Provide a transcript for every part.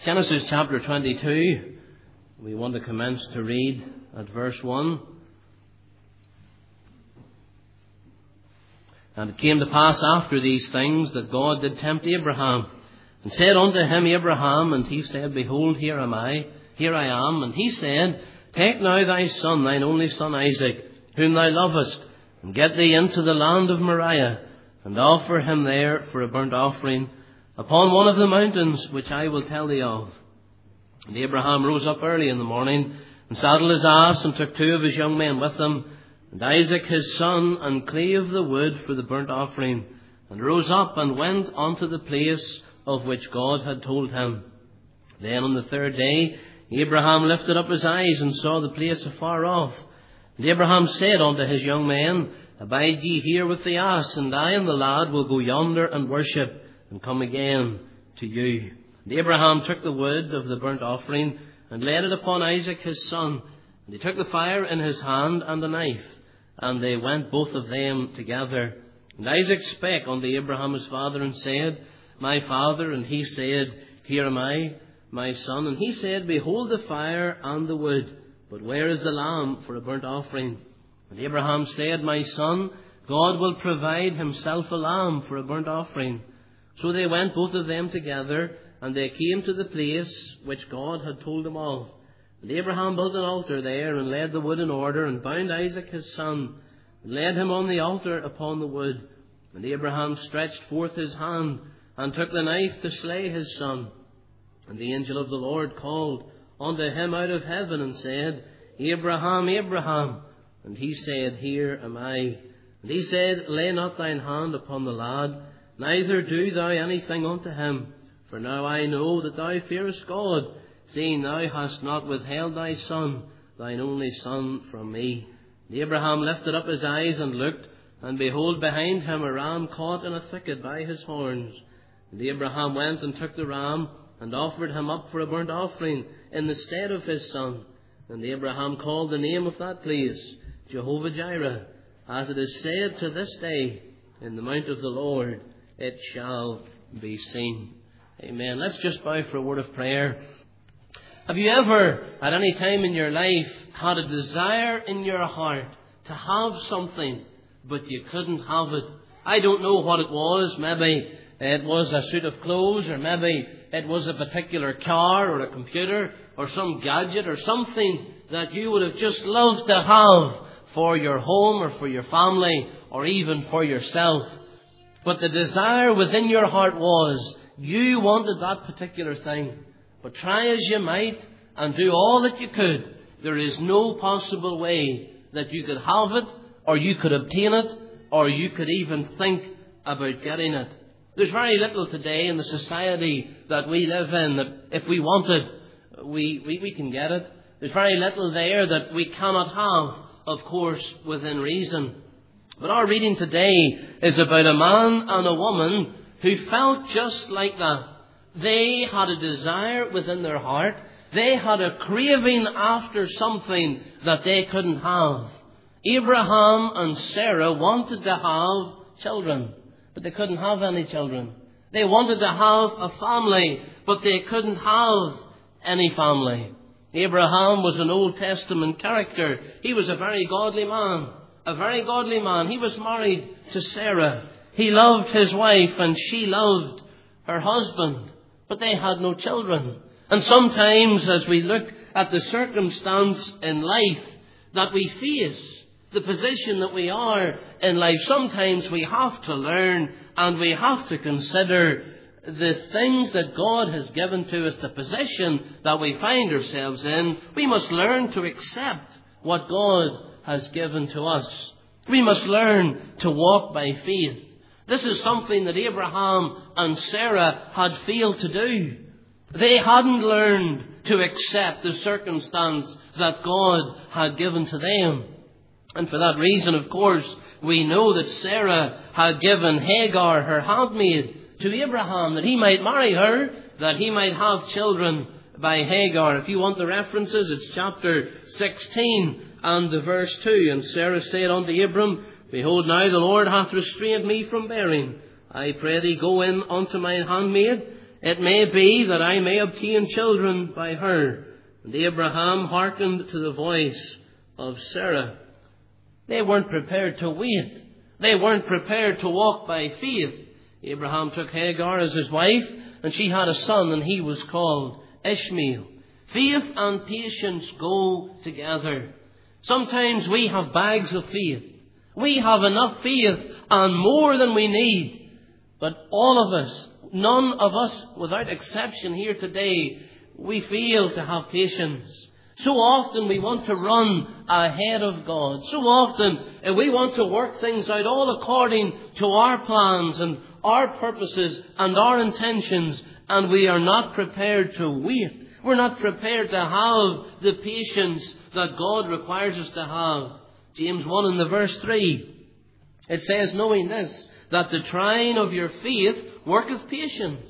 Genesis chapter 22, we want to commence to read at verse 1. And it came to pass after these things that God did tempt Abraham, and said unto him, Abraham, and he said, Behold, here I am. And he said, Take now thy son, thine only son Isaac, whom thou lovest, and get thee into the land of Moriah, and offer him there for a burnt offering upon one of the mountains which I will tell thee of. And Abraham rose up early in the morning, and saddled his ass, and took 2 of his young men with him, and Isaac his son, and clave the wood for the burnt offering, and rose up and went unto the place of which God had told him. Then on the 3rd day Abraham lifted up his eyes, and saw the place afar off. And Abraham said unto his young men, Abide ye here with the ass, and I and the lad will go yonder and worship, and come again to you. And Abraham took the wood of the burnt offering, and laid it upon Isaac his son. And he took the fire in his hand, and a knife, and they went both of them together. And Isaac spake unto Abraham his father, and said, My father. And he said, Here am I, my son. And he said, Behold the fire and the wood, but where is the lamb for a burnt offering? And Abraham said, My son, God will provide himself a lamb for a burnt offering. So they went both of them together, and they came to the place which God had told them of. And Abraham built an altar there, and laid the wood in order, and bound Isaac his son, and laid him on the altar upon the wood. And Abraham stretched forth his hand, and took the knife to slay his son. And the angel of the Lord called unto him out of heaven, and said, Abraham, Abraham. And he said, Here am I. And he said, Lay not thine hand upon the lad, neither do thou anything unto him. For now I know that thou fearest God, seeing thou hast not withheld thy son, thine only son, from me. And Abraham lifted up his eyes and looked, and behold, behind him a ram caught in a thicket by his horns. And Abraham went and took the ram, and offered him up for a burnt offering in the stead of his son. And Abraham called the name of that place Jehovah Jireh, as it is said to this day, In the mount of the Lord it shall be seen. Amen. Let's just bow for a word of prayer. Have you ever, at any time in your life, had a desire in your heart to have something, but you couldn't have it? I don't know what it was. Maybe it was a suit of clothes, or maybe it was a particular car or a computer or some gadget or something that you would have just loved to have for your home or for your family or even for yourself. But the desire within your heart was you wanted that particular thing. But try as you might and do all that you could, there is no possible way that you could have it, or you could obtain it, or you could even think about getting it. There's very little today in the society that we live in that if we want it, we can get it. There's very little there that we cannot have, of course, within reason. But our reading today is about a man and a woman who felt just like that. They had a desire within their heart. They had a craving after something that they couldn't have. Abraham and Sarah wanted to have children, but they couldn't have any children. They wanted to have a family, but they couldn't have any family. Abraham was an Old Testament character. He was a very godly man. A very godly man. He was married to Sarah. He loved his wife and she loved her husband. But they had no children. And sometimes as we look at the circumstance in life that we face, the position that we are in life, sometimes we have to learn and we have to consider the things that God has given to us, the position that we find ourselves in. We must learn to accept what God has given to us. We must learn to walk by faith. This is something that Abraham and Sarah had failed to do. They hadn't learned to accept the circumstance that God had given to them. And for that reason, of course, we know that Sarah had given Hagar, her handmaid, to Abraham, that he might marry her, that he might have children by Hagar. If you want the references, it's chapter 16 and the verse 2. And Sarah said unto Abram, Behold, now the Lord hath restrained me from bearing. I pray thee, go in unto mine handmaid. It may be that I may obtain children by her. And Abraham hearkened to the voice of Sarah. They weren't prepared to wait. They weren't prepared to walk by faith. Abraham took Hagar as his wife, and she had a son, and he was called Ishmael. Faith and patience go together. Sometimes we have bags of faith. We have enough faith and more than we need. But all of us, none of us without exception here today, we fail to have patience. So often we want to run ahead of God. So often we want to work things out all according to our plans and our purposes and our intentions, and we are not prepared to wait. We're not prepared to have the patience that God requires us to have. James 1 in the verse 3, it says, knowing this, that the trying of your faith worketh patience.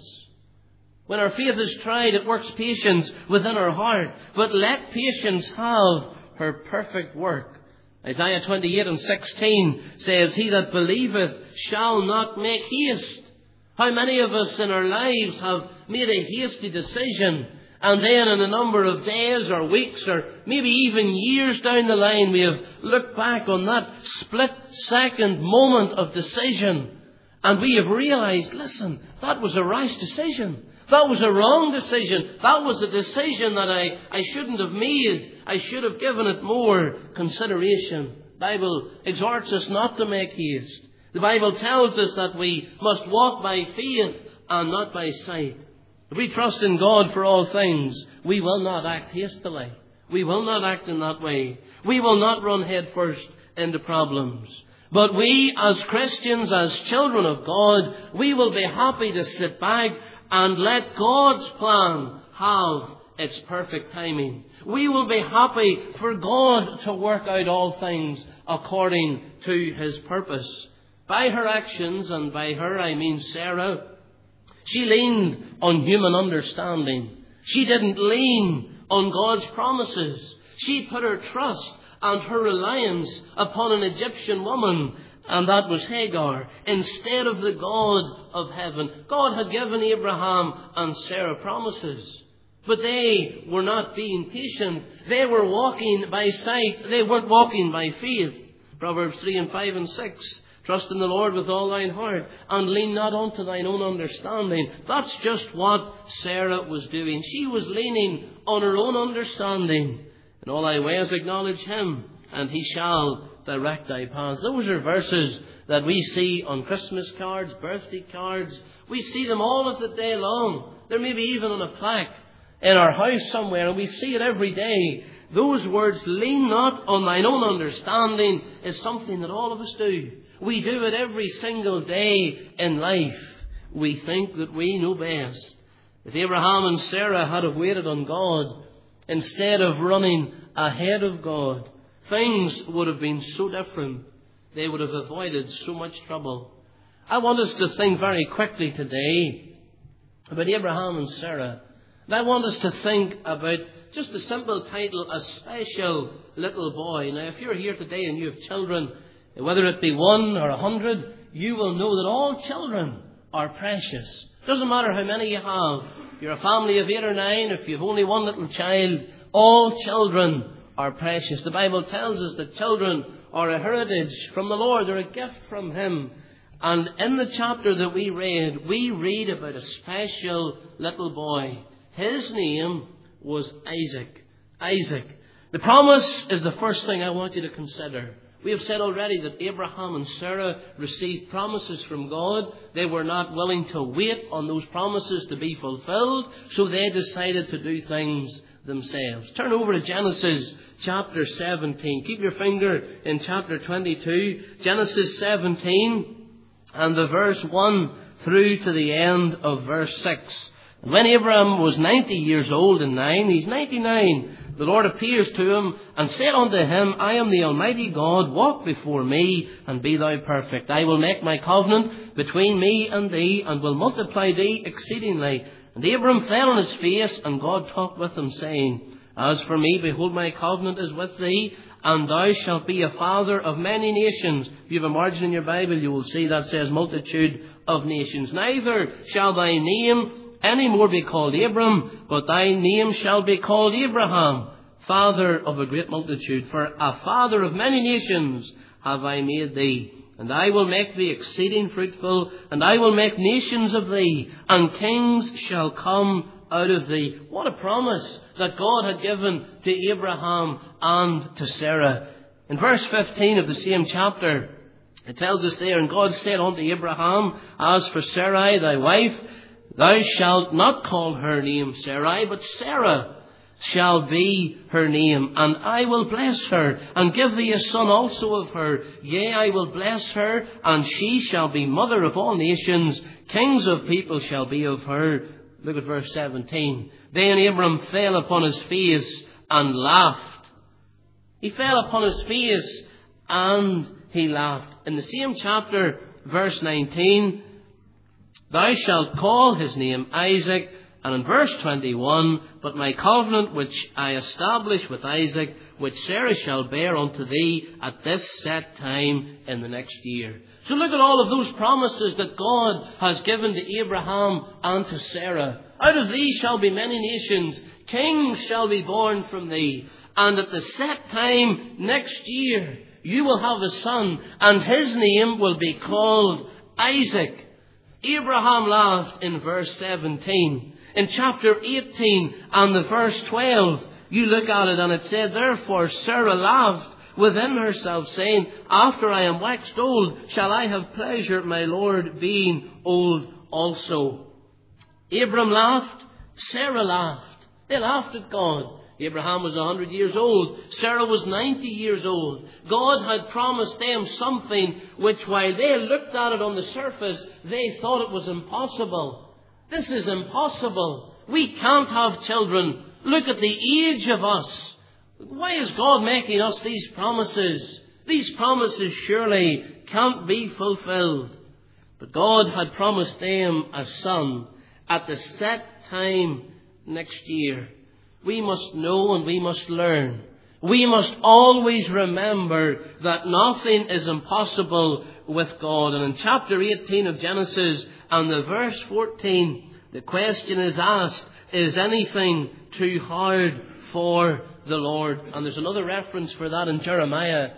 When our faith is tried, it works patience within our heart. But let patience have her perfect work. Isaiah 28 and 16 says, he that believeth shall not make haste. How many of us in our lives have made a hasty decision, and then in a number of days or weeks or maybe even years down the line, we have looked back on that split-second moment of decision, and we have realized, listen, that was a rash decision. That was a wrong decision. That was a decision that I shouldn't have made. I should have given it more consideration. The Bible exhorts us not to make haste. The Bible tells us that we must walk by faith and not by sight. If we trust in God for all things, we will not act hastily. We will not act in that way. We will not run headfirst into problems. But we as Christians, as children of God, we will be happy to sit back and let God's plan have its perfect timing. We will be happy for God to work out all things according to His purpose. By her actions, and by her I mean Sarah, she leaned on human understanding. She didn't lean on God's promises. She put her trust and her reliance upon an Egyptian woman, and that was Hagar, instead of the God of heaven. God had given Abraham and Sarah promises, but they were not being patient. They were walking by sight. They weren't walking by faith. Proverbs 3 and 5 and 6. Trust in the Lord with all thine heart, and lean not unto thine own understanding. That's just what Sarah was doing. She was leaning on her own understanding. In all thy ways acknowledge him, and he shall direct thy paths. Those are verses that we see on Christmas cards, birthday cards. We see them all of the day long. They're maybe even on a plaque in our house somewhere, and we see it every day. Those words, lean not on thine own understanding, is something that all of us do. We do it every single day in life. We think that we know best. If Abraham and Sarah had have waited on God instead of running ahead of God, things would have been so different. They would have avoided so much trouble. I want us to think very quickly today about Abraham and Sarah. And I want us to think about just the simple title, A Special Little Boy. Now, if you're here today and you have children, whether it be 1 or 100, you will know that all children are precious. Doesn't matter how many you have. If you're a family of 8 or 9, if you've only one little child, all children are precious. The Bible tells us that children are a heritage from the Lord. They're a gift from Him. And in the chapter that we read about a special little boy. His name was Isaac. Isaac. The promise is the first thing I want you to consider. We have said already that Abraham and Sarah received promises from God. They were not willing to wait on those promises to be fulfilled, so they decided to do things themselves. Turn over to Genesis chapter 17. Keep your finger in chapter 22. Genesis 17 and the verse 1 through to the end of verse 6. When Abraham was 90 years old and 9, he's 99, the Lord appears to him and said unto him, I am the Almighty God, walk before me and be thou perfect. I will make my covenant between me and thee and will multiply thee exceedingly. And Abram fell on his face, and God talked with him, saying, As for me, behold, my covenant is with thee, and thou shalt be a father of many nations. If you have a margin in your Bible, you will see that says multitude of nations. Neither shall thy name any more be called Abram, but thy name shall be called Abraham, father of a great multitude. For a father of many nations have I made thee. And I will make thee exceeding fruitful, and I will make nations of thee, and kings shall come out of thee. What a promise that God had given to Abraham and to Sarah. In verse 15 of the same chapter, it tells us there, and God said unto Abraham, As for Sarai thy wife, thou shalt not call her name Sarai, but Sarah shall be her name, and I will bless her, and give thee a son also of her. Yea, I will bless her, and she shall be mother of all nations. Kings of people shall be of her. Look at verse 17. Then Abram fell upon his face and laughed. He fell upon his face and he laughed. In the same chapter, verse 19, thou shalt call his name Isaac. And in verse 21, but my covenant which I establish with Isaac, which Sarah shall bear unto thee at this set time in the next year. So look at all of those promises that God has given to Abraham and to Sarah. Out of thee shall be many nations, kings shall be born from thee. And at the set time next year, you will have a son, and his name will be called Isaac. Abraham laughed in verse 17. In chapter 18 and the verse 12, you look at it and it said, Therefore Sarah laughed within herself, saying, After I am waxed old, shall I have pleasure, my Lord being old also. Abram laughed, Sarah laughed. They laughed at God. Abraham was 100 years old. Sarah was 90 years old. God had promised them something which, while they looked at it on the surface, they thought it was impossible. This is impossible. We can't have children. Look at the age of us. Why is God making us these promises? These promises surely can't be fulfilled. But God had promised them a son at the set time next year. We must know and we must learn. We must always remember that nothing is impossible with God. And in chapter 18 of Genesis and the verse 14, the question is asked, is anything too hard for the Lord? And there's another reference for that in Jeremiah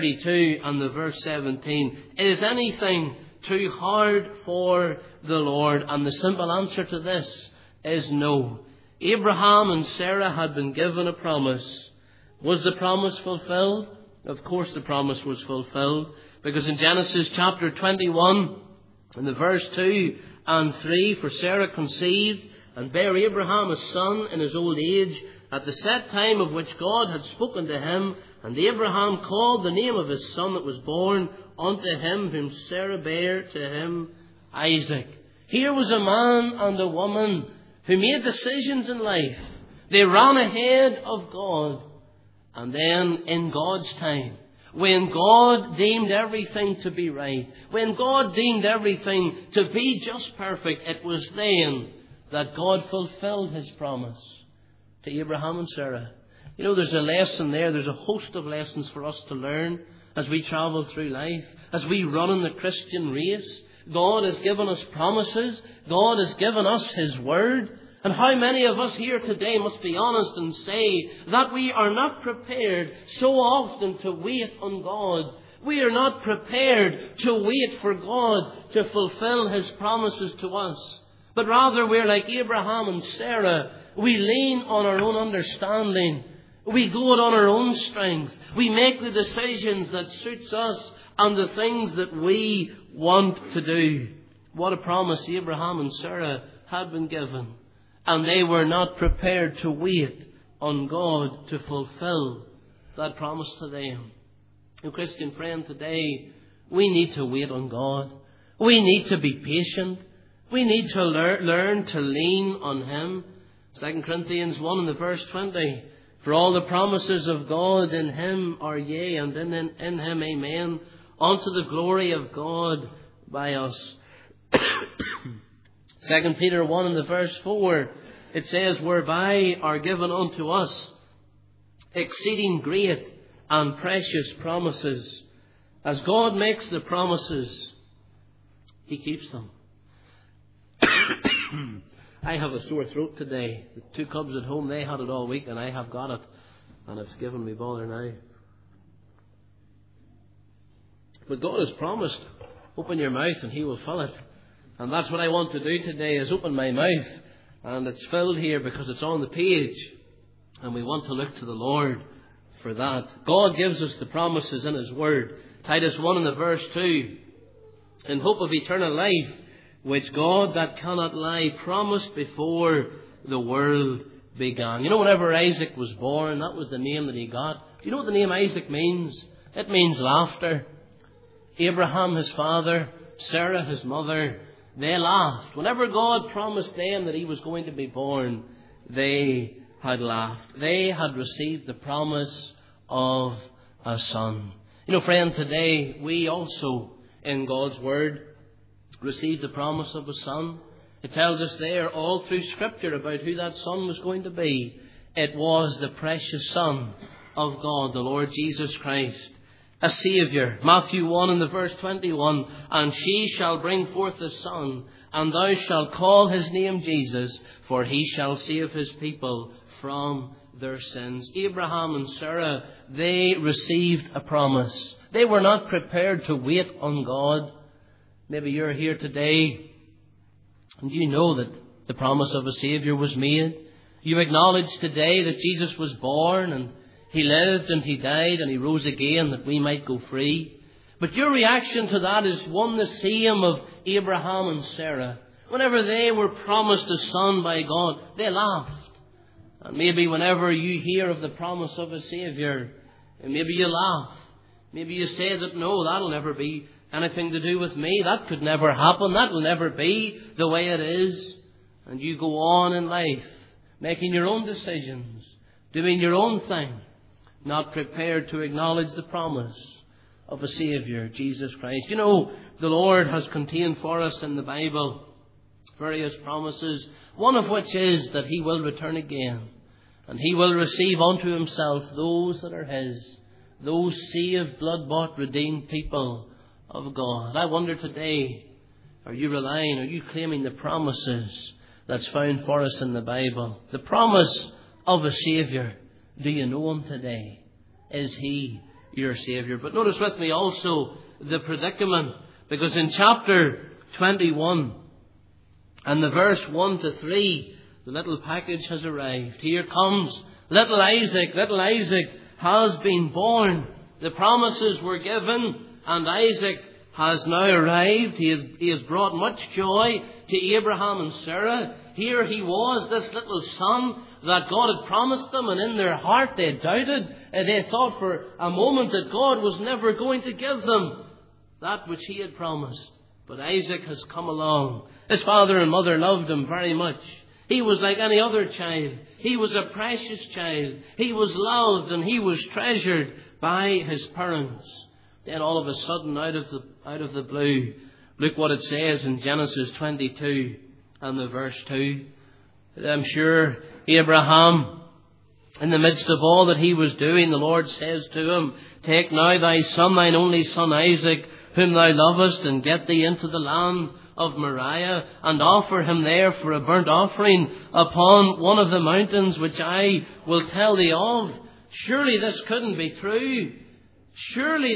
32 and the verse 17. Is anything too hard for the Lord? And the simple answer to this is no. Abraham and Sarah had been given a promise. Was the promise fulfilled? Of course the promise was fulfilled. Because in Genesis chapter 21, in the verse 2 and 3, for Sarah conceived and bare Abraham a son in his old age, at the set time of which God had spoken to him, and Abraham called the name of his son that was born unto him, whom Sarah bare to him, Isaac. Here was a man and a woman who made decisions in life. They ran ahead of God. And then in God's time, when God deemed everything to be right, when God deemed everything to be just perfect, it was then that God fulfilled his promise to Abraham and Sarah. You know, there's a lesson there. There's a host of lessons for us to learn as we travel through life, as we run in the Christian race. God has given us promises. God has given us his word. And how many of us here today must be honest and say that we are not prepared so often to wait on God. We are not prepared to wait for God to fulfill his promises to us. But rather we're like Abraham and Sarah. We lean on our own understanding. We go it on our own strength. We make the decisions that suits us and the things that we want to do. What a promise Abraham and Sarah had been given. And they were not prepared to wait on God to fulfill that promise to them. Oh, Christian friend, today we need to wait on God. We need to be patient. We need to learn to lean on him. 2 Corinthians 1 and the verse 20. For all the promises of God in him are yea, and in him amen, unto the glory of God by us. 2 Peter 1 and the verse 4, it says, whereby are given unto us exceeding great and precious promises. As God makes the promises, he keeps them. I have a sore throat today. The 2 cubs at home, they had it all week, and I have got it. And it's given me bother now. But God has promised, open your mouth and He will fill it. And that's what I want to do today, is open my mouth. And it's filled here because it's on the page. And we want to look to the Lord for that. God gives us the promises in His Word. Titus 1 and the verse 2. In hope of eternal life, which God that cannot lie promised before the world began. You know, whenever Isaac was born, that was the name that he got. Do you know what the name Isaac means? It means laughter. Abraham, his father, Sarah, his mother, they laughed. Whenever God promised them that he was going to be born, they had laughed. They had received the promise of a son. You know, friend, today we also, in God's Word, received the promise of a son. It tells us there all through Scripture about who that son was going to be. It was the precious Son of God, the Lord Jesus Christ, a Saviour. Matthew 1 and the verse 21, and she shall bring forth a son, and thou shalt call his name Jesus, for he shall save his people from their sins. Abraham and Sarah, they received a promise. They were not prepared to wait on God. Maybe you're here today and you know that the promise of a Saviour was made. You acknowledge today that Jesus was born and He lived and He died and He rose again that we might go free. But your reaction to that is one the same of Abraham and Sarah. Whenever they were promised a son by God, they laughed. And maybe whenever you hear of the promise of a Saviour, maybe you laugh. Maybe you say that, no, that'll never be anything to do with me. That could never happen. That will never be the way it is. And you go on in life, making your own decisions, doing your own thing, not prepared to acknowledge the promise of a Saviour, Jesus Christ. You know, the Lord has contained for us in the Bible various promises, one of which is that He will return again, and He will receive unto Himself those that are His, those saved, blood-bought, redeemed people of God. I wonder today, are you relying, are you claiming the promises that's found for us in the Bible? The promise of a Saviour. Do you know Him today? Is He your Saviour? But notice with me also the predicament, because in chapter 21 and the verse 1 to 3, the little package has arrived. Here comes little Isaac. Little Isaac has been born. The promises were given, and Isaac has now arrived. He has brought much joy to Abraham and Sarah. Here he was, this little son that God had promised them, and in their heart they doubted. They thought for a moment that God was never going to give them that which He had promised. But Isaac has come along. His father and mother loved him very much. He was like any other child. He was a precious child. He was loved and he was treasured by his parents. Then all of a sudden, out of the blue, look what it says in Genesis 22 and the verse 2. I'm sure Abraham, in the midst of all that he was doing, the Lord says to him, take now thy son, thine only son Isaac, whom thou lovest, and get thee into the land of Moriah, and offer him there for a burnt offering upon one of the mountains which I will tell thee of. Surely this couldn't be true. Surely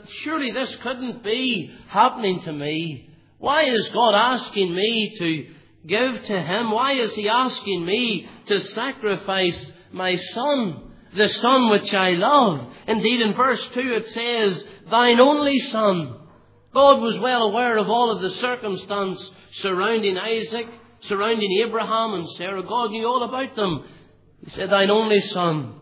this couldn't be happening to me. Why is God asking me to give to Him? Why is He asking me to sacrifice my son, the son which I love? Indeed, in verse 2 it says, thine only son. God was well aware of all of the circumstance surrounding Isaac, surrounding Abraham and Sarah. God knew all about them. He said, thine only son,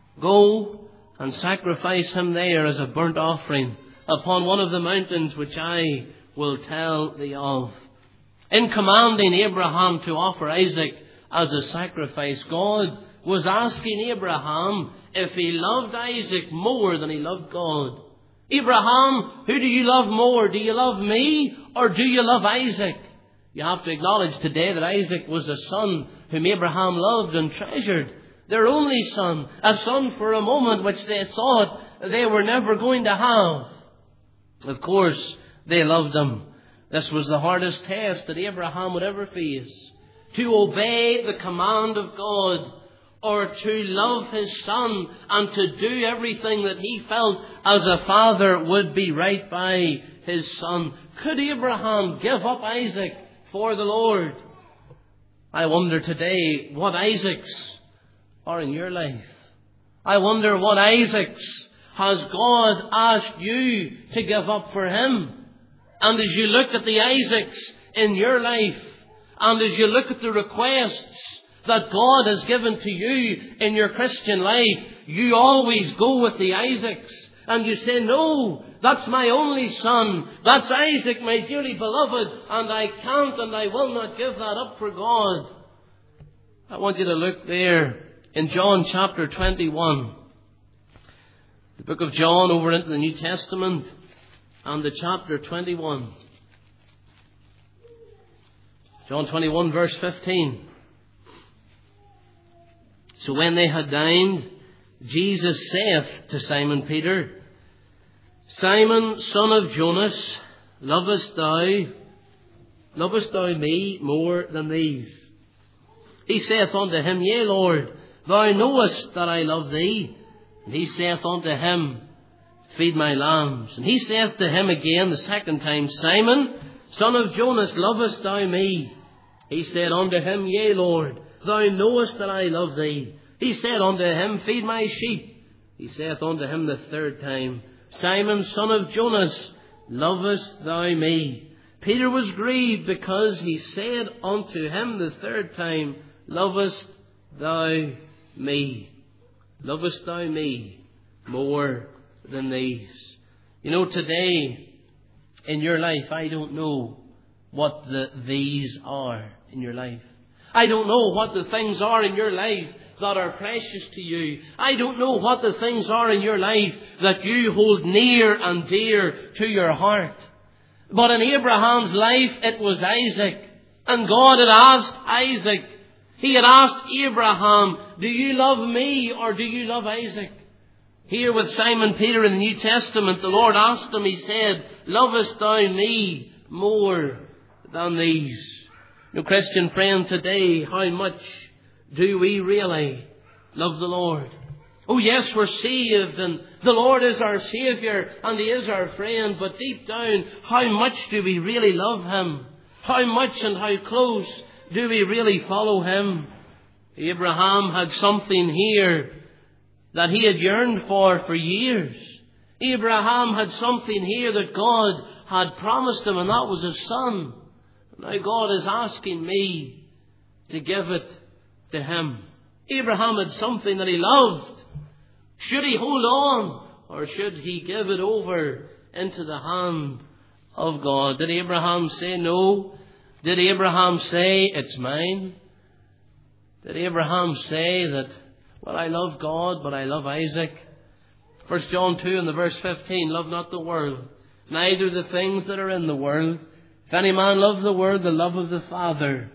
go and sacrifice him there as a burnt offering upon one of the mountains which I will tell thee of. In commanding Abraham to offer Isaac as a sacrifice, God was asking Abraham if he loved Isaac more than he loved God. Abraham, who do you love more? Do you love me or do you love Isaac? You have to acknowledge today that Isaac was a son whom Abraham loved and treasured. Their only son, a son for a moment which they thought they were never going to have. Of course, they loved him. This was the hardest test that Abraham would ever face. to obey the command of God, or to love his son and to do everything that he felt as a father would be right by his son. Could Abraham give up Isaac for the Lord? I wonder today what Isaacs are in your life. I wonder what Isaacs has God asked you to give up for him. And as you look at the Isaacs in your life, and as you look at the requests that God has given to you in your Christian life, you always go with the Isaacs. And you say, no, that's my only son. That's Isaac, my dearly beloved. And I can't and I will not give that up for God. I want you to look there in John chapter 21. The book of John over into the New Testament and the chapter 21. John 21 verse 15. So when they had dined, Jesus saith to Simon Peter, Simon, son of Jonas, lovest thou me more than these? He saith unto him, Yea, Lord, thou knowest that I love thee. And he saith unto him, Feed my lambs. And he saith to him again the second time, Simon, son of Jonas, lovest thou me? He said unto him, Yea, Lord, thou knowest that I love thee. He said unto him, Feed my sheep. He saith unto him the third time, Simon, son of Jonas, lovest thou me? Peter was grieved because he said unto him the third time, Lovest thou me? Lovest thou me more than these? You know, today in your life, I don't know what these are in your life. I don't know what the things are in your life that are precious to you. I don't know what the things are in your life that you hold near and dear to your heart. But in Abraham's life, it was Isaac. And God had asked Isaac, He had asked Abraham, do you love me or do you love Isaac? Here with Simon Peter in the New Testament, the Lord asked him, He said, Lovest thou me more than these? You Christian friend, today, how much do we really love the Lord? Oh yes, we're saved and the Lord is our Saviour and He is our friend, but deep down, how much do we really love Him? How much and how close do we really follow Him? Abraham had something here that he had yearned for years. Abraham had something here that God had promised him, and that was his son. Now God is asking me to give it to him. Abraham had something that he loved. Should he hold on, or should he give it over into the hand of God? Did Abraham say no? Did Abraham say, it's mine? Did Abraham say that, well, I love God, but I love Isaac? 1 John 2 and the verse 15, love not the world, neither the things that are in the world. If any man love the world, the love of the Father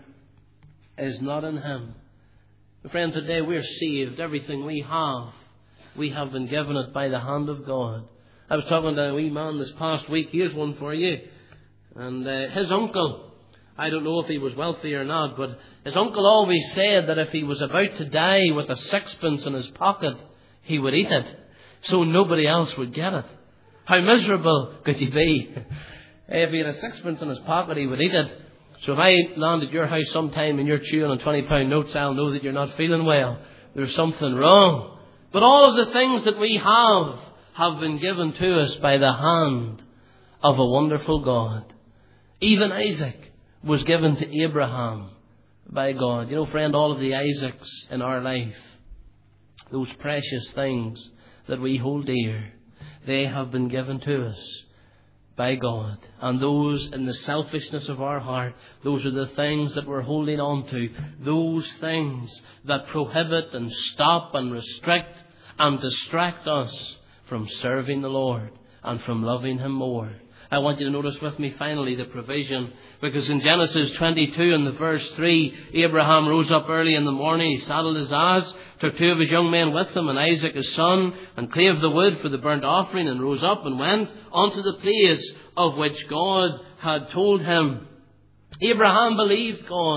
is not in him. Friend, today we're saved. Everything we have been given it by the hand of God. I was talking to a wee man this past week. Here's one for you. And his uncle, I don't know if he was wealthy or not, but his uncle always said that if he was about to die with a sixpence in his pocket, he would eat it, so nobody else would get it. How miserable could you be? If he had a sixpence in his pocket, he would eat it. So if I land at your house sometime and you're chewing on £20 notes, I'll know that you're not feeling well. There's something wrong. But all of the things that we have been given to us by the hand of a wonderful God. Even Isaac was given to Abraham by God. You know, friend, all of the Isaacs in our life, those precious things that we hold dear, they have been given to us by God. And those in the selfishness of our heart, those are the things that we're holding on to. Those things that prohibit and stop and restrict and distract us from serving the Lord and from loving Him more. I want you to notice with me finally the provision, because in Genesis 22 and the verse 3, Abraham rose up early in the morning, he saddled his ass, took 2 of his young men with him and Isaac his son, and clave the wood for the burnt offering, and rose up and went unto the place of which God had told him. Abraham believed God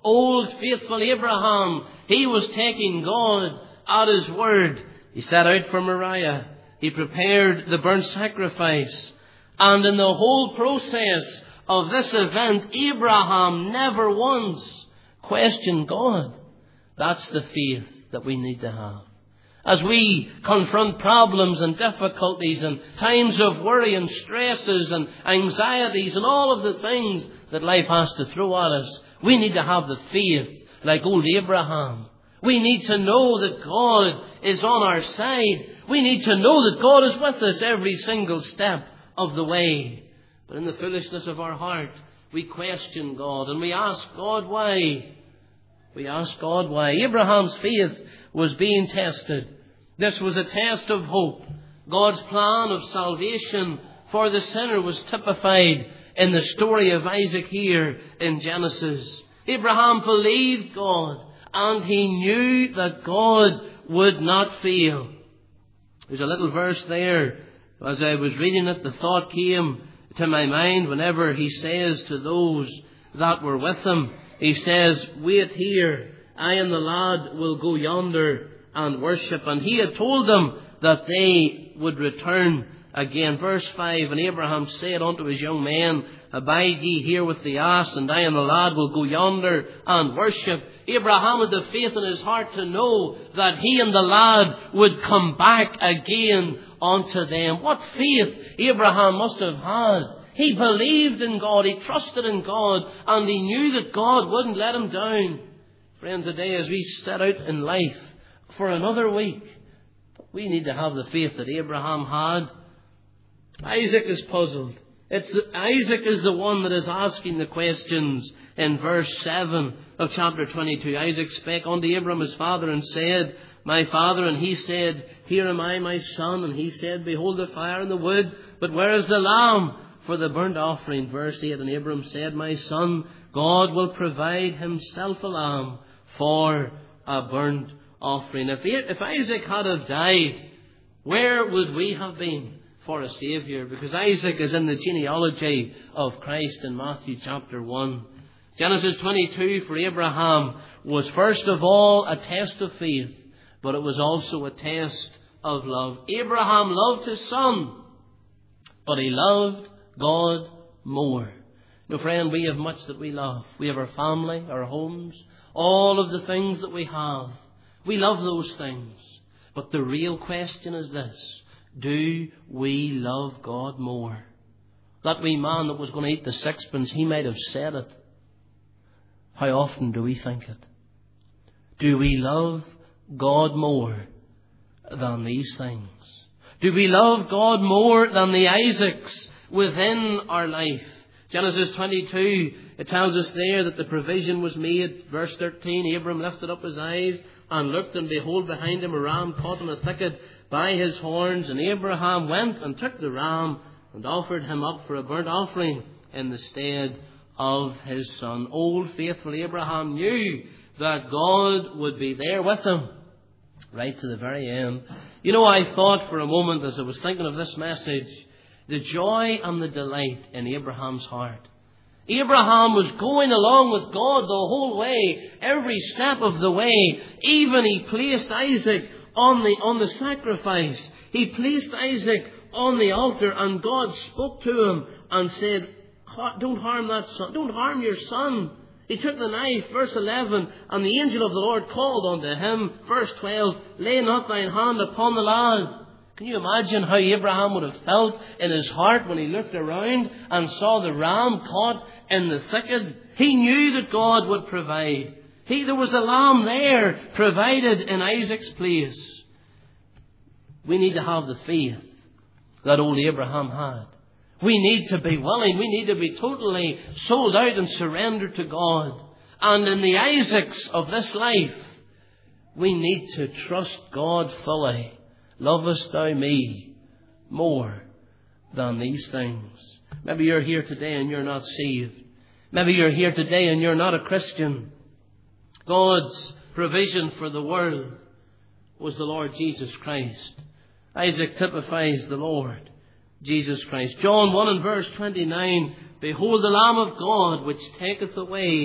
Old faithful Abraham, he was taking God at His word. He set out for Moriah. He prepared the burnt sacrifice. And in the whole process of this event, Abraham never once questioned God. That's the faith that we need to have. As we confront problems and difficulties and times of worry and stresses and anxieties and all of the things that life has to throw at us, we need to have the faith like old Abraham. We need to know that God is on our side. We need to know that God is with us every single step of the way. But in the foolishness of our heart, we question God and we ask God why. We ask God why. Abraham's faith was being tested. This was a test of hope. God's plan of salvation for the sinner was typified in the story of Isaac here in Genesis. Abraham believed God and he knew that God would not fail. There's a little verse there. As I was reading it, the thought came to my mind whenever he says to those that were with him, he says, "Wait here, I and the lad will go yonder and worship." And he had told them that they would return again. Verse 5, "And Abraham said unto his young men, Abide ye here with the ass, and I and the lad will go yonder and worship." Abraham had the faith in his heart to know that he and the lad would come back again unto them. What faith Abraham must have had. He believed in God, he trusted in God, and he knew that God wouldn't let him down. Friend, today as we set out in life for another week, we need to have the faith that Abraham had. Isaac is puzzled. Isaac is the one that is asking the questions in verse 7 of chapter 22. Isaac spake unto Abraham his father and said, My father. And he said, Here am I, my son. And he said, Behold the fire and the wood, but where is the lamb for the burnt offering? Verse 8, And Abraham said, My son, God will provide himself a lamb for a burnt offering. If Isaac had have died, where would we have been for a Saviour? Because Isaac is in the genealogy of Christ in Matthew chapter 1. Genesis 22 for Abraham was first of all a test of faith, but it was also a test of love. Abraham loved his son, but he loved God more. No, friend, we have much that we love. We have our family, our homes, all of the things that we have. We love those things. But the real question is this: do we love God more? That wee man that was going to eat the sixpence, he might have said it. How often do we think it? Do we love God more than these things? Do we love God more than the Isaacs within our life? Genesis 22, it tells us there that the provision was made. Verse 13, Abram lifted up his eyes and looked, and behold, behind him a ram caught in a thicket by his horns. And Abraham went and took the ram and offered him up for a burnt offering in the stead of his son. Old faithful Abraham knew that God would be there with him right to the very end. You know, I thought for a moment as I was thinking of this message, the joy and the delight in Abraham's heart. Abraham was going along with God the whole way, every step of the way. Even he placed Isaac on the sacrifice. He placed Isaac on the altar, and God spoke to him and said, Don't harm that son. Don't harm your son. He took the knife, verse 11, and the angel of the Lord called unto him, verse 12, Lay not thine hand upon the lad. Can you imagine how Abraham would have felt in his heart when he looked around and saw the ram caught in the thicket? He knew that God would provide. There was a lamb there provided in Isaac's place. We need to have the faith that old Abraham had. We need to be willing. We need to be totally sold out and surrendered to God. And in the Isaacs of this life, we need to trust God fully. Lovest thou me more than these things? Maybe you're here today and you're not saved. Maybe you're here today and you're not a Christian. God's provision for the world was the Lord Jesus Christ. Isaac typifies the Lord Jesus Christ. John 1 and verse 29, Behold the Lamb of God, which taketh away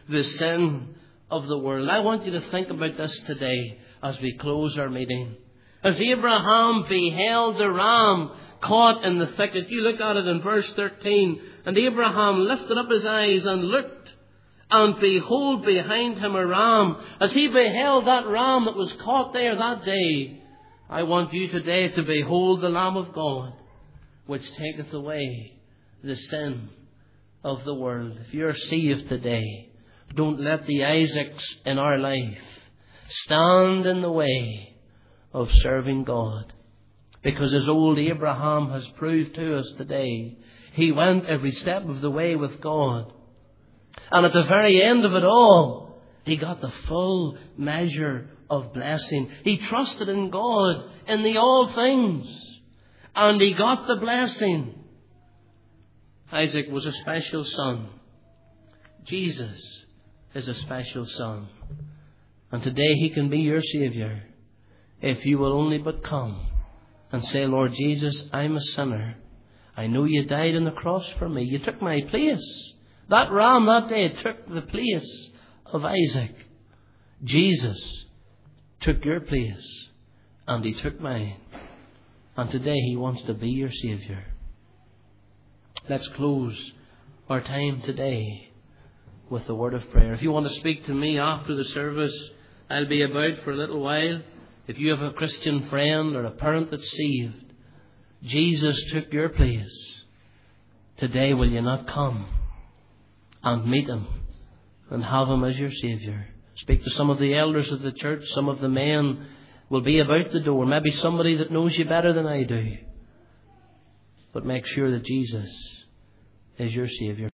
the sin of the world. I want you to think about this today as we close our meeting. As Abraham beheld the ram caught in the thicket, you look at it in verse 13, and Abraham lifted up his eyes and looked, and behold, behind him a ram. As he beheld that ram that was caught there that day, I want you today to behold the Lamb of God, which taketh away the sin of the world. If you're saved today, don't let the Isaacs in our life stand in the way of serving God. Because as old Abraham has proved to us today, he went every step of the way with God. And at the very end of it all, he got the full measure of blessing. He trusted in God in the all things, and he got the blessing. Isaac was a special son. Jesus is a special son. And today he can be your Saviour if you will only but come and say, Lord Jesus, I'm a sinner. I know you died on the cross for me. You took my place. That ram that day took the place of Isaac. Jesus took your place, and he took mine. And today he wants to be your Saviour. Let's close our time today with the word of prayer. If you want to speak to me after the service, I'll be about for a little while. If you have a Christian friend or a parent that's saved, Jesus took your place. Today, will you not come and meet him and have him as your Saviour? Speak to some of the elders of the church. Some of the men will be about the door. Maybe somebody that knows you better than I do. But make sure that Jesus is your Saviour.